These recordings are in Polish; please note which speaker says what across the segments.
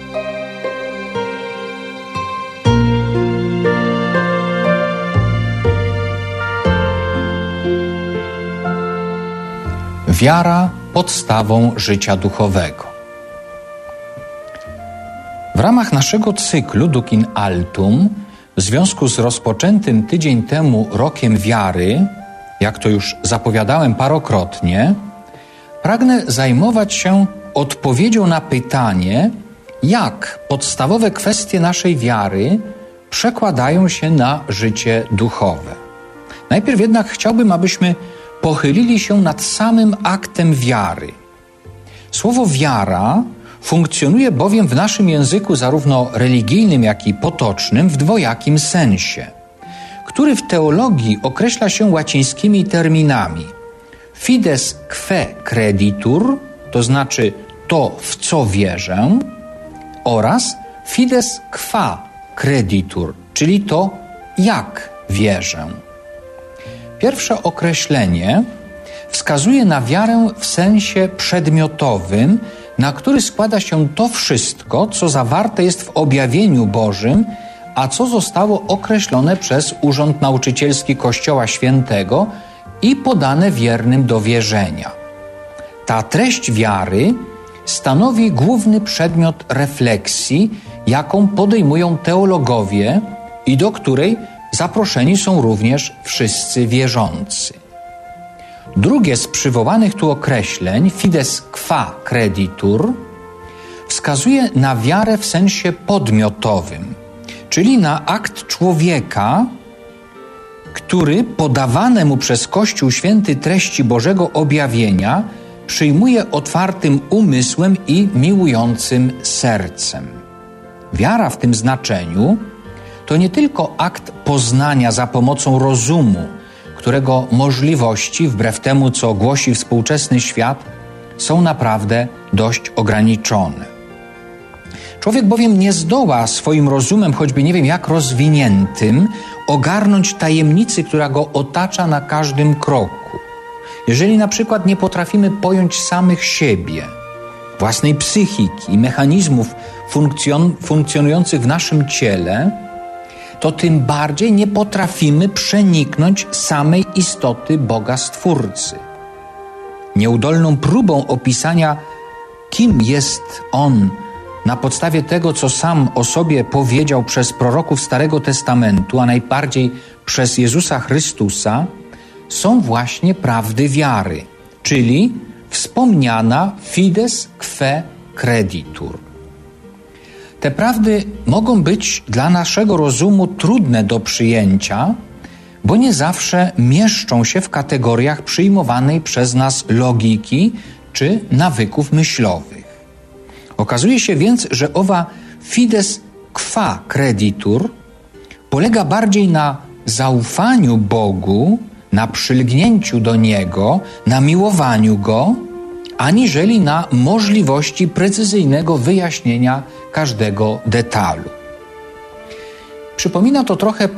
Speaker 1: Wiara podstawą życia duchowego. W ramach naszego cyklu Duc in Altum, w związku z rozpoczętym tydzień temu Rokiem Wiary, jak to już zapowiadałem parokrotnie, pragnę zajmować się odpowiedzią na pytanie, jak podstawowe kwestie naszej wiary przekładają się na życie duchowe. Najpierw jednak chciałbym, abyśmy pochylili się nad samym aktem wiary. Słowo wiara funkcjonuje bowiem w naszym języku zarówno religijnym, jak i potocznym w dwojakim sensie, który w teologii określa się łacińskimi terminami fides que creditur, to znaczy to, w co wierzę, oraz fides qua creditur, czyli to, jak wierzę. Pierwsze określenie wskazuje na wiarę w sensie przedmiotowym, na który składa się to wszystko, co zawarte jest w objawieniu Bożym, a co zostało określone przez Urząd Nauczycielski Kościoła Świętego i podane wiernym do wierzenia. Ta treść wiary stanowi główny przedmiot refleksji, jaką podejmują teologowie i do której zaproszeni są również wszyscy wierzący. Drugie z przywołanych tu określeń, fides qua creditur, wskazuje na wiarę w sensie podmiotowym, czyli na akt człowieka, który podawane mu przez Kościół Święty treści Bożego objawienia przyjmuje otwartym umysłem i miłującym sercem. Wiara w tym znaczeniu to nie tylko akt poznania za pomocą rozumu, którego możliwości, wbrew temu, co głosi współczesny świat, są naprawdę dość ograniczone. Człowiek bowiem nie zdoła swoim rozumem, choćby nie wiem jak rozwiniętym, ogarnąć tajemnicy, która go otacza na każdym kroku. Jeżeli na przykład nie potrafimy pojąć samych siebie, własnej psychiki i mechanizmów funkcjonujących w naszym ciele, to tym bardziej nie potrafimy przeniknąć samej istoty Boga Stwórcy. Nieudolną próbą opisania, kim jest On, na podstawie tego, co sam o sobie powiedział przez proroków Starego Testamentu, a najbardziej przez Jezusa Chrystusa, są właśnie prawdy wiary, czyli wspomniana fides que creditur. Te prawdy mogą być dla naszego rozumu trudne do przyjęcia, bo nie zawsze mieszczą się w kategoriach przyjmowanej przez nas logiki czy nawyków myślowych. Okazuje się więc, że owa fides qua creditur polega bardziej na zaufaniu Bogu, na przylgnięciu do Niego, na miłowaniu Go, aniżeli na możliwości precyzyjnego wyjaśnienia każdego detalu. Przypomina to trochę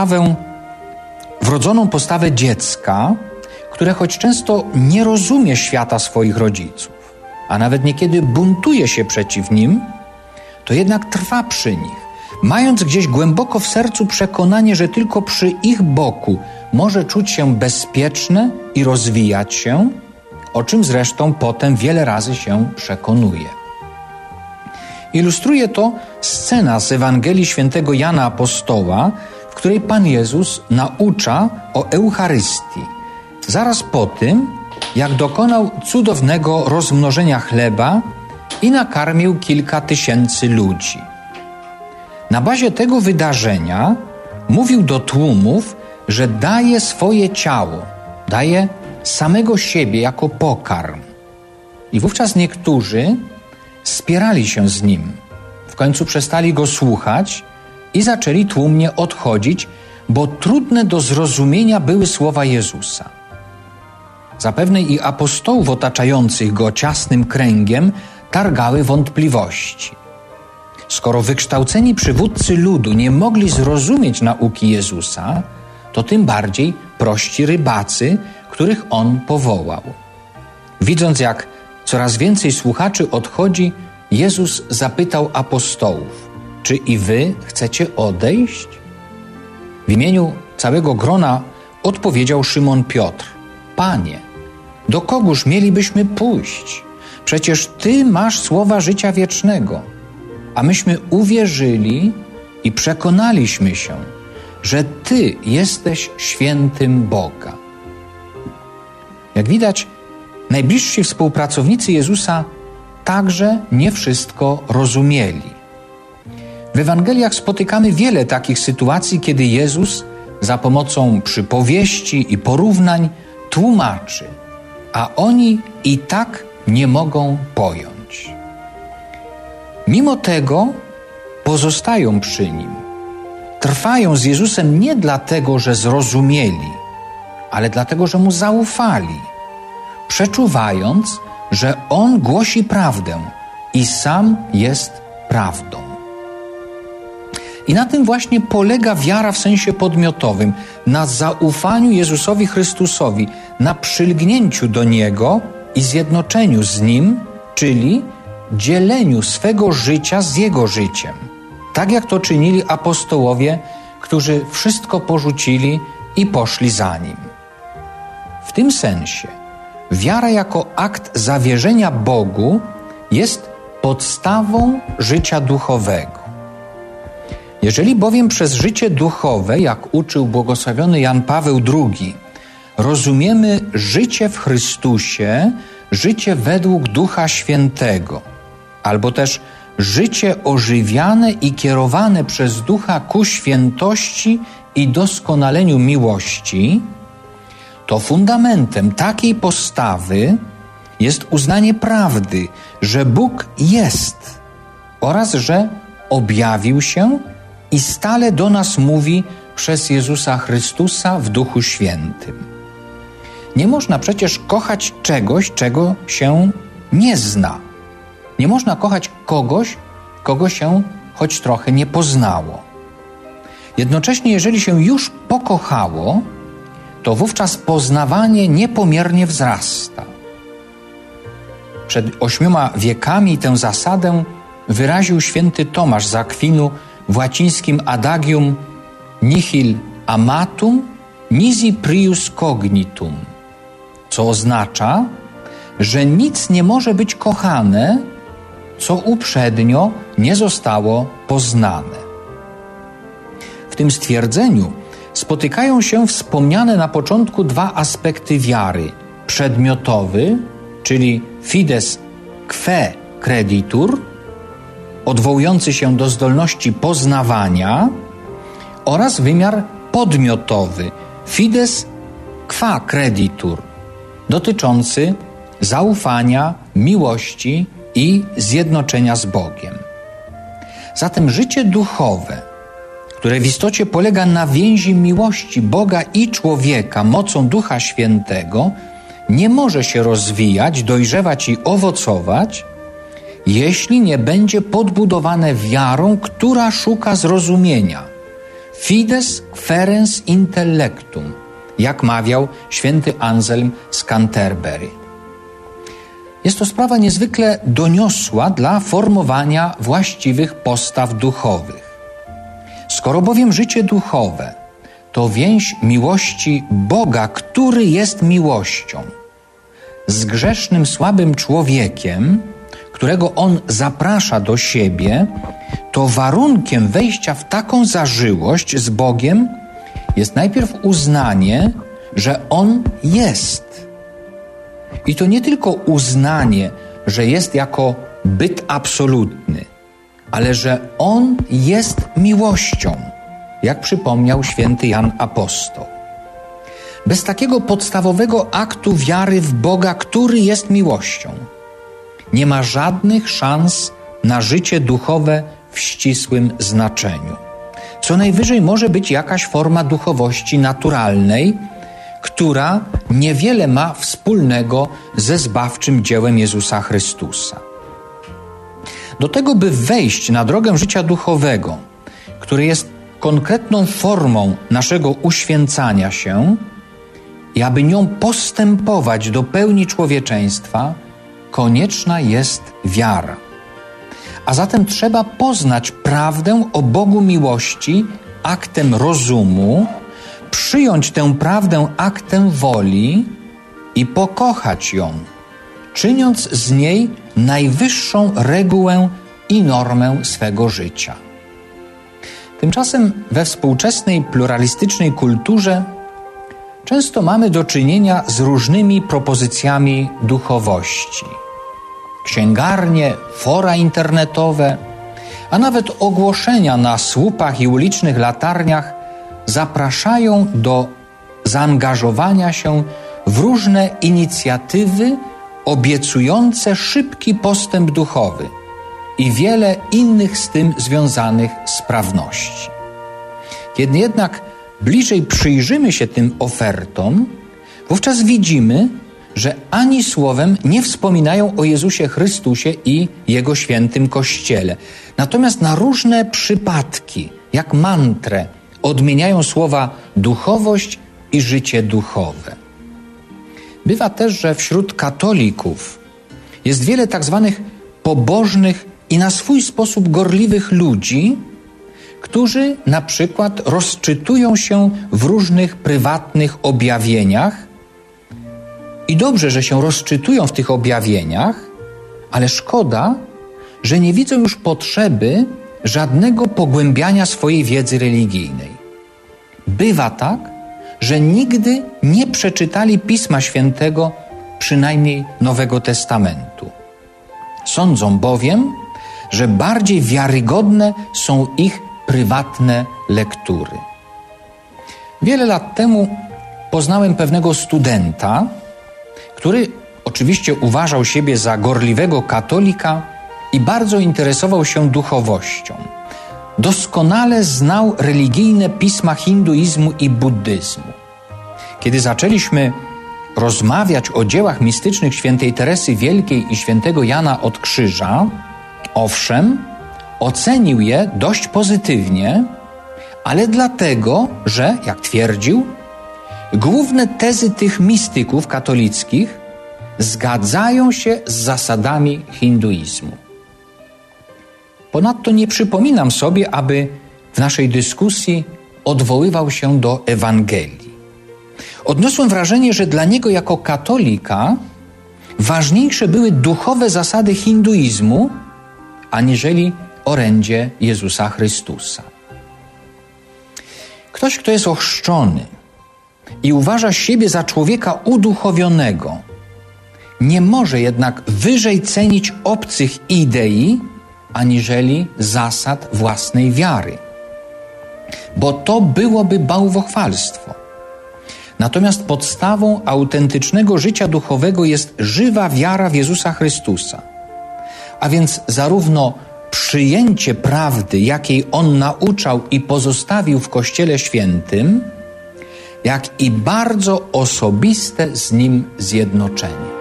Speaker 1: wrodzoną postawę dziecka, które choć często nie rozumie świata swoich rodziców, a nawet niekiedy buntuje się przeciw nim, to jednak trwa przy nich, mając gdzieś głęboko w sercu przekonanie, że tylko przy ich boku może czuć się bezpieczne i rozwijać się, o czym zresztą potem wiele razy się przekonuje. Ilustruje to scena z Ewangelii Świętego Jana Apostoła, w której Pan Jezus naucza o Eucharystii, zaraz po tym, jak dokonał cudownego rozmnożenia chleba i nakarmił kilka tysięcy ludzi. Na bazie tego wydarzenia mówił do tłumów, że daje swoje ciało, daje samego siebie jako pokarm. I wówczas niektórzy spierali się z nim. W końcu przestali go słuchać i zaczęli tłumnie odchodzić, bo trudne do zrozumienia były słowa Jezusa. Zapewne i apostołów otaczających go ciasnym kręgiem targały wątpliwości. Skoro wykształceni przywódcy ludu nie mogli zrozumieć nauki Jezusa, to tym bardziej prości rybacy, których On powołał. Widząc, jak coraz więcej słuchaczy odchodzi, Jezus zapytał apostołów: czy i wy chcecie odejść? W imieniu całego grona odpowiedział Szymon Piotr: Panie, do kogóż mielibyśmy pójść? Przecież Ty masz słowa życia wiecznego, a myśmy uwierzyli i przekonaliśmy się, że Ty jesteś świętym Boga. Jak widać, najbliżsi współpracownicy Jezusa także nie wszystko rozumieli. W Ewangeliach spotykamy wiele takich sytuacji, kiedy Jezus za pomocą przypowieści i porównań tłumaczy, a oni i tak nie mogą pojąć. Mimo tego pozostają przy Nim. Trwają z Jezusem nie dlatego, że zrozumieli, ale dlatego, że Mu zaufali, przeczuwając, że On głosi prawdę i sam jest prawdą. I na tym właśnie polega wiara w sensie podmiotowym, na zaufaniu Jezusowi Chrystusowi, na przylgnięciu do Niego i zjednoczeniu z Nim, czyli dzieleniu swego życia z Jego życiem. Tak jak to czynili apostołowie, którzy wszystko porzucili i poszli za Nim. W tym sensie wiara jako akt zawierzenia Bogu jest podstawą życia duchowego. Jeżeli bowiem przez życie duchowe, jak uczył błogosławiony Jan Paweł II, rozumiemy życie w Chrystusie, życie według Ducha Świętego, albo też życie ożywiane i kierowane przez Ducha ku świętości i doskonaleniu miłości, to fundamentem takiej postawy jest uznanie prawdy, że Bóg jest oraz że objawił się i stale do nas mówi przez Jezusa Chrystusa w Duchu Świętym. Nie można przecież kochać czegoś, czego się nie zna. Nie można kochać kogoś, kogo się choć trochę nie poznało. Jednocześnie, jeżeli się już pokochało, to wówczas poznawanie niepomiernie wzrasta. Przed 8 wiekami tę zasadę wyraził święty Tomasz z Akwinu w łacińskim adagium nihil amatum nisi prius cognitum, co oznacza, że nic nie może być kochane, co uprzednio nie zostało poznane. W tym stwierdzeniu spotykają się wspomniane na początku dwa aspekty wiary: przedmiotowy, czyli fides que creditur, odwołujący się do zdolności poznawania, oraz wymiar podmiotowy, fides qua creditur, dotyczący zaufania, miłości i zjednoczenia z Bogiem. Zatem życie duchowe, które w istocie polega na więzi miłości Boga i człowieka mocą Ducha Świętego, nie może się rozwijać, dojrzewać i owocować, jeśli nie będzie podbudowane wiarą, która szuka zrozumienia. Fides querens intellectum, jak mawiał święty Anselm z Canterbury. Jest to sprawa niezwykle doniosła dla formowania właściwych postaw duchowych. Skoro bowiem życie duchowe to więź miłości Boga, który jest miłością, z grzesznym, słabym człowiekiem, którego On zaprasza do siebie, to warunkiem wejścia w taką zażyłość z Bogiem jest najpierw uznanie, że On jest. I to nie tylko uznanie, że jest jako byt absolutny, ale że On jest miłością, jak przypomniał święty Jan Apostoł. Bez takiego podstawowego aktu wiary w Boga, który jest miłością, nie ma żadnych szans na życie duchowe w ścisłym znaczeniu. Co najwyżej może być jakaś forma duchowości naturalnej, która niewiele ma wspólnego ze zbawczym dziełem Jezusa Chrystusa. Do tego, by wejść na drogę życia duchowego, które jest konkretną formą naszego uświęcania się i aby nią postępować do pełni człowieczeństwa, konieczna jest wiara. A zatem trzeba poznać prawdę o Bogu miłości aktem rozumu, przyjąć tę prawdę aktem woli i pokochać ją, czyniąc z niej najwyższą regułę i normę swego życia. Tymczasem we współczesnej pluralistycznej kulturze często mamy do czynienia z różnymi propozycjami duchowości. Księgarnie, fora internetowe, a nawet ogłoszenia na słupach i ulicznych latarniach zapraszają do zaangażowania się w różne inicjatywy obiecujące szybki postęp duchowy i wiele innych z tym związanych sprawności. Kiedy jednak bliżej przyjrzymy się tym ofertom, wówczas widzimy, że ani słowem nie wspominają o Jezusie Chrystusie i Jego świętym Kościele. Natomiast na różne przypadki, jak mantrę, odmieniają słowa duchowość i życie duchowe. Bywa też, że wśród katolików jest wiele tak zwanych pobożnych i na swój sposób gorliwych ludzi, którzy na przykład rozczytują się w różnych prywatnych objawieniach i dobrze, że się rozczytują w tych objawieniach, ale szkoda, że nie widzą już potrzeby żadnego pogłębiania swojej wiedzy religijnej. Bywa tak, że nigdy nie przeczytali Pisma Świętego, przynajmniej Nowego Testamentu. Sądzą bowiem, że bardziej wiarygodne są ich prywatne lektury. Wiele lat temu poznałem pewnego studenta, który oczywiście uważał siebie za gorliwego katolika i bardzo interesował się duchowością. Doskonale znał religijne pisma hinduizmu i buddyzmu. Kiedy zaczęliśmy rozmawiać o dziełach mistycznych świętej Teresy Wielkiej i świętego Jana od Krzyża, owszem, ocenił je dość pozytywnie, ale dlatego, że, jak twierdził, główne tezy tych mistyków katolickich zgadzają się z zasadami hinduizmu. Ponadto nie przypominam sobie, aby w naszej dyskusji odwoływał się do Ewangelii. Odniosłem wrażenie, że dla niego jako katolika ważniejsze były duchowe zasady hinduizmu, aniżeli orędzie Jezusa Chrystusa. Ktoś, kto jest ochrzczony i uważa siebie za człowieka uduchowionego, nie może jednak wyżej cenić obcych idei, aniżeli zasad własnej wiary. Bo to byłoby bałwochwalstwo. Natomiast podstawą autentycznego życia duchowego jest żywa wiara w Jezusa Chrystusa. A więc zarówno przyjęcie prawdy, jakiej On nauczał i pozostawił w Kościele Świętym, jak i bardzo osobiste z Nim zjednoczenie.